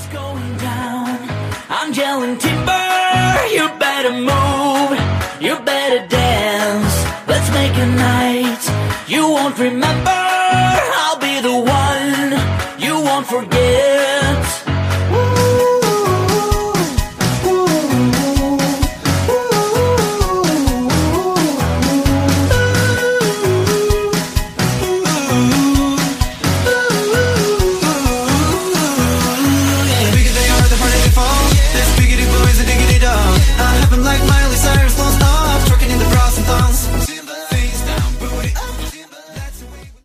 going down. I'm yelling timber, you better move, you better dance. Let's make a night you won't remember. I'll be the one you won't forget. Like Miley Cyrus.